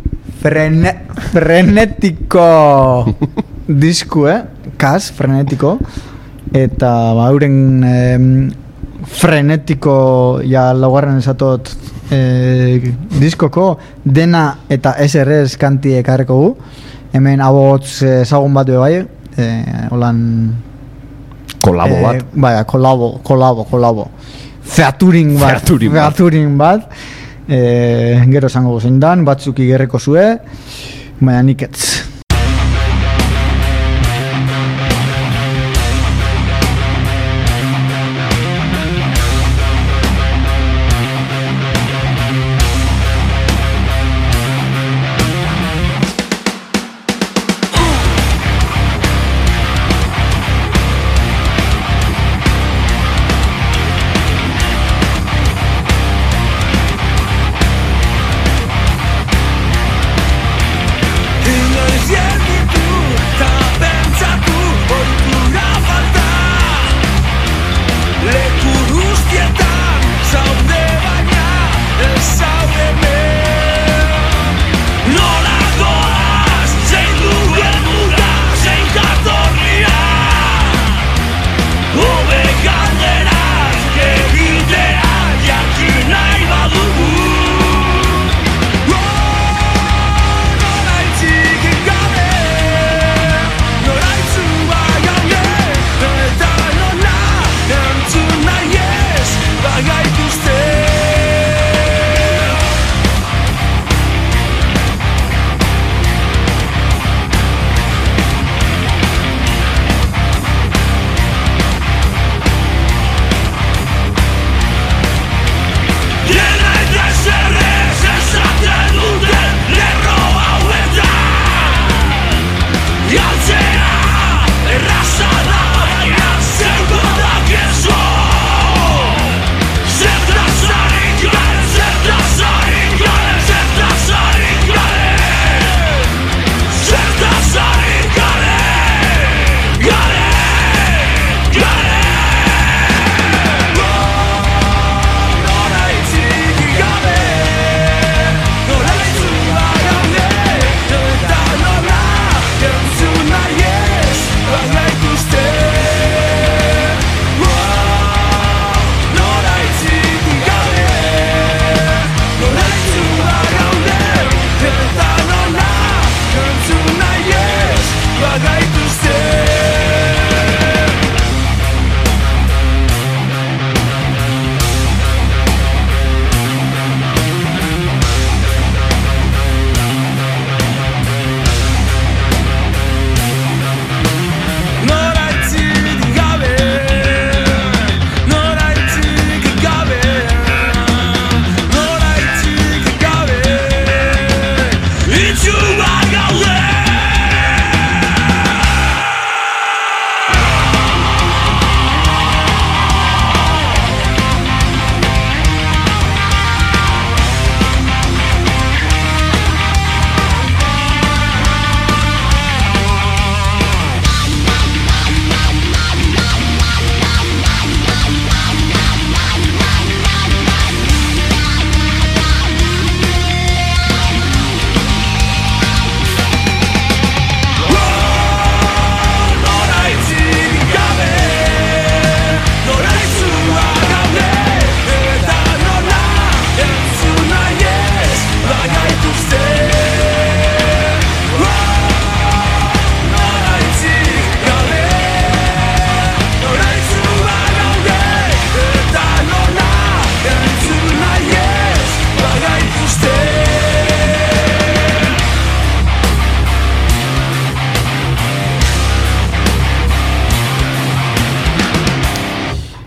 frenetiko disku, kas, frenetiko. Eta euren frenetiko laugarren esatot diskoko dena eta SRS kanti ekarreko gu. Hemen abotz ezagun bat bai, holan kolabo bat. Bai, kolabo. Featuring bat. Gero esango zein dan, batzuk igerreko zue, baina Niketz. In the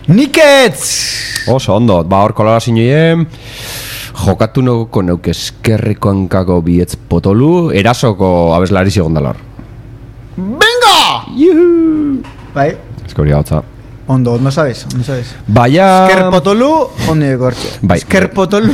Niketz! Oso ondo, ba hor kolorazioen jokatu nuko neuk eskerriko hankako bietz potolu, erasoko abeslari segondalar. Venga! Yuhu! Bai, Eskori hau ondo sabes. Baina... Eskerpotolu, ondo ekortxe. Bai. Eskerpotolu.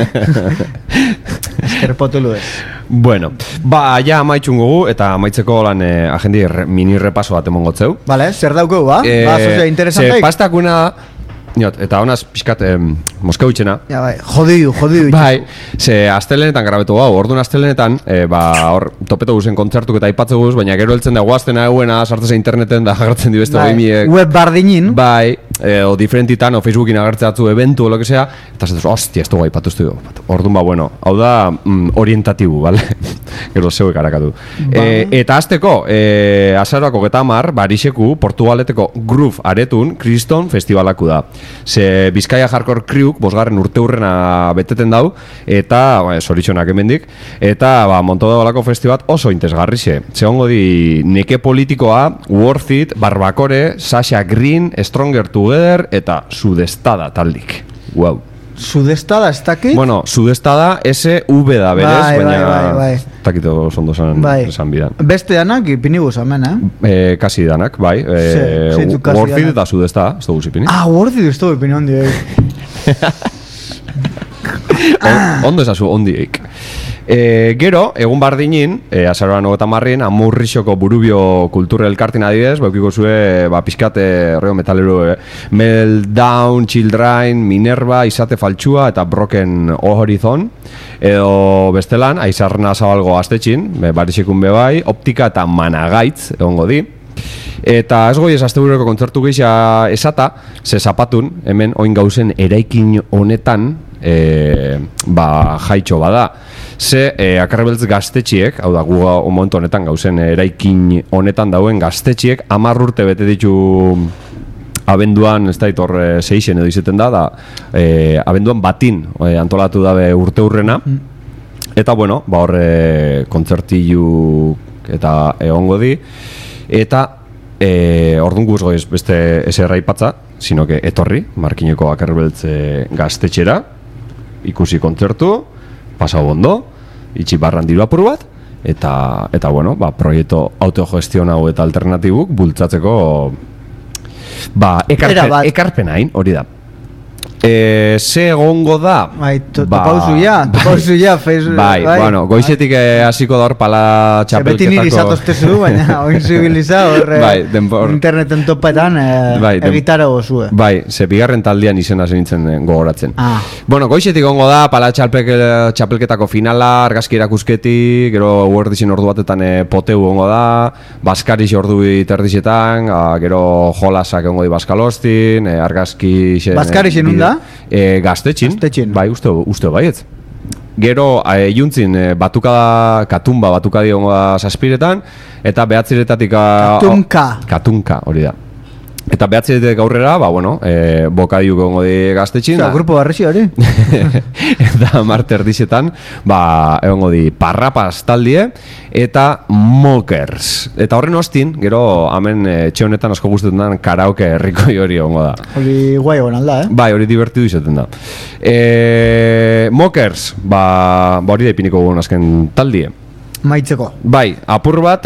Eskerpotolu ez. Bueno, ba, ja amaitxun gogu, eta amaitzeko lan agendi mini repaso bat emongotzeu. Vale, zer daukeu, ba? Ba, zozia interesantaik. Se pastakuna... Niot, eta honaz pixkat Moskeu itxena. Ja, bai, jodidu. Bai, ze astelenetan grabetu gau, orduan astelenetan, hor topeto guzen kontzertuk eta aipatzeu guz, baina gero heltzen da guaztena eguena, sartzeza interneten da agertzen dibeste goimiek. Web bardinin. Bai, o diferentitan, o Facebookin agertzen atzu eventu, o lo que sea, eta zetuz, hostia, ez dugu aipatu estu. Orduan ba, bueno, hau da orientatibu, bale? Gero zeuek harakatu. Eta azteko, azaroako getamar, Barixeku, Portugaleteko Groove aretun, Kriston festivalaku da. Ze Bizkaia Hardcore Crewk, bosgarren urteurrena beteten dau, eta, zoritxonak hemendik, eta, montoda balako festibat oso interesgarrixe. Ze hongo di, neke politikoa, Worth It, Barbakore, Sasha Green, Stronger Together, eta Sudestada taldik. Wow. Sudestada, ez dakit? Bueno, Sudestada, SV da berez, baina... Bai. Takito sondo esan bidan. Beste danak, ipinigu zamen, Kasi danak, bai. Worth It eta Sudestada, ez dugu zipini. Worth It ez dugu ipini hondi, Ondo ezazu, ondiek. Gero, egun bardinin, azaroan 30, Amurrixoko Burubio Kultura Elkartin adibidez, baukiko zue, pixkat, reo metalero, Meltdown, Children, Minerva, Izate Faltsua eta Broken Horizon. Edo bestelan, Aizarna Zabalgo Aztetxin, Barixekun bebai, Optika eta Managaitz, egongo di. Eta ez goi ez astebureko kontzertu gisa esata, ze zapatun, hemen oin gauzen eraikin honetan, jaitxo bada. Ze Akarrebeltz gaztetxiek, hau da gu momentu honetan gauzen eraikin honetan dauen gaztetxiek 10 urte bete ditu abenduan, ez da itor 6 edo izeten da, abenduan batin antolatu dabe urte hurrena. Eta bueno, horre kontzertilu eta egongo di. Eta orduan guz goiz beste eserra ipatza, sino que etorri, Markineko Akarrebeltz gaztetxera, ikusi kontzertu, pasau ondo, itxi barran diru apur bat, eta bueno, proiektu autogestion hau eta alternatibuk bultzatzeko ekarpen hain, hori da. Ze egongo da? Topauzu ja, Bai, bueno, goizetik hasiko da hor pala txapelketako... Beti niri zatoztezu, baina oin zibiliza hor interneten topetan egitara gozue. Bai, ze bigarren taldean izena zenintzen gogoratzen. Bueno, goizetik egongo da pala txapelketako finala, argazki erakusketik, gero huerdizin ordu batetan poteu egongo da, Baskarix ordu biterdixetan, gero jolasak egongo di Baskalostin, argazki... Baskarixen hunda? Gaztetxin, bai, uste baietz. Gero, juntzin, katumba batukadi ongo da saspiretan, eta behatziretatik... Katunka, hori da. Eta behatziretatik aurrera, bokadiuk ongo di gaztetxin. Grupo barrexi hori. Eta marterdizetan, egongo di Parrapaz taldie, eta Mokers. Eta horren ostin, gero, hemen etxe honetan asko guztetan karaoke herrikoi hori ongo da. Hori guai egon alda, Bai, hori divertidu izaten da. Mokers, hori da ipiniko guen azken taldie. Maitzeko. Bai, apur bat,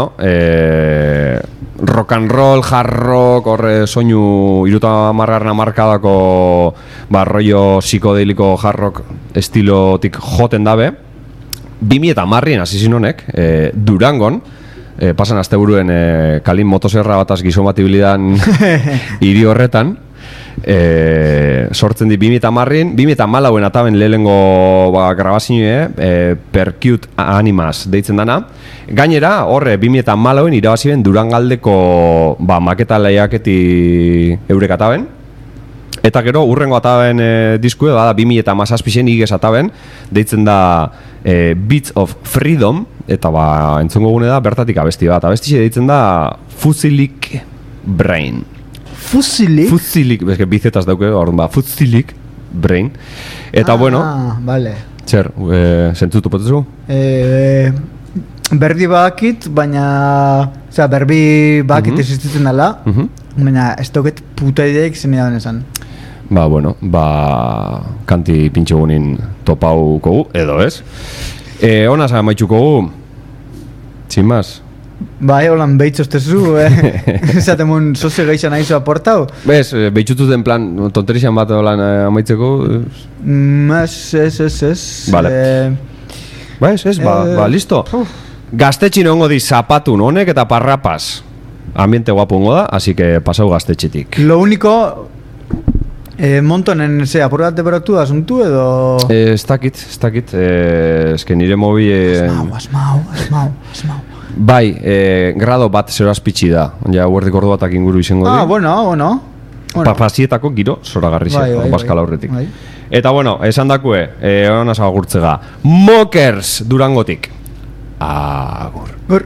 rock and roll, hard rock, horre soinu iruta margarna markadako rollo psikodeliko hard rock estilotik joten dabe. 2010 hasi honek, Durangon, pasan asteburuen kalin motoserra bataz gizon bat ibilidan hiri horretan, sortzen di 2014 ataben lehengo grabazioe, Percute Animas deitzen dana. Gainera, horre 2014 irabaziben Durangaldeko maketa lehiaketi eurek ataben. Eta gero, urrengo ataben diskue, 2017 igez ataben, deitzen da Beats of Freedom, eta entzungo gune da, bertatik abesti bat. Abesti deitzen da Fusilik Brain. Fusilik? Fusilik, bezke bizetaz dauke, orduan Fusilik Brain. Eta vale. Zer, zentzutu potezu? Berdi badakit, baina Osea, berbi bakit existitzen dela, baina ez dauket puta ideik zen idaben esan. Ba, bueno, kanti pintxegunin topauko gu, edo ez. Ona zaga maitxuko gu, sin más. Bai, holan behitzostezu, esatemon soze geixan aizu aportau. Bez, behitxututen plan, tonterixan bat holan amaitzeko. Ez. Vale. Ba, listo. Gaztetxin ongo di zapatun honek eta parrapas. Ambiente guapo ongo da, así que pasau gaztetxitik. Lo único, montonen, apur bat deberatu asuntu edo... Ez dakit. Eske nire mobi... Asmau. Bai, grado bat zerazpitsi da. Ja, huerdik ordu batak inguru izango di. Bueno. Pasietako giro, zoragarri bai, baskala horretik. Bai. Eta bueno, esan dakue, hona zagurtzega. Mokers Durangotik. Agur.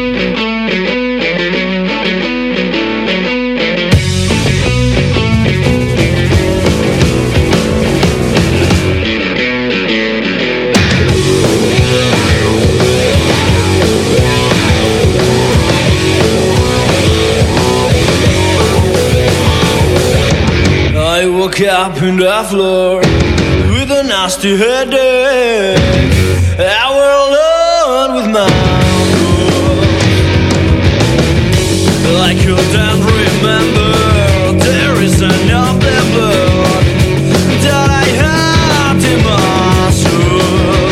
I woke up in the floor with a nasty headache. I was alone with my own. I couldn't remember there is another blood that I had in my soul.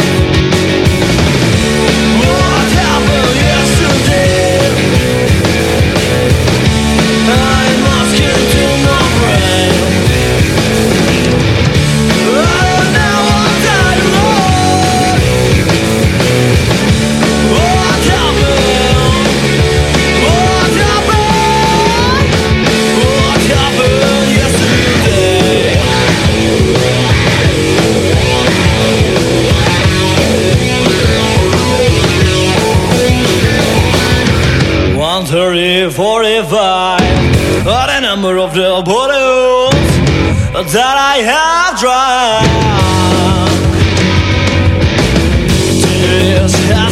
What happened yesterday? I'm asking to my brain. One 30-45, the number of the bottles that I have drank. This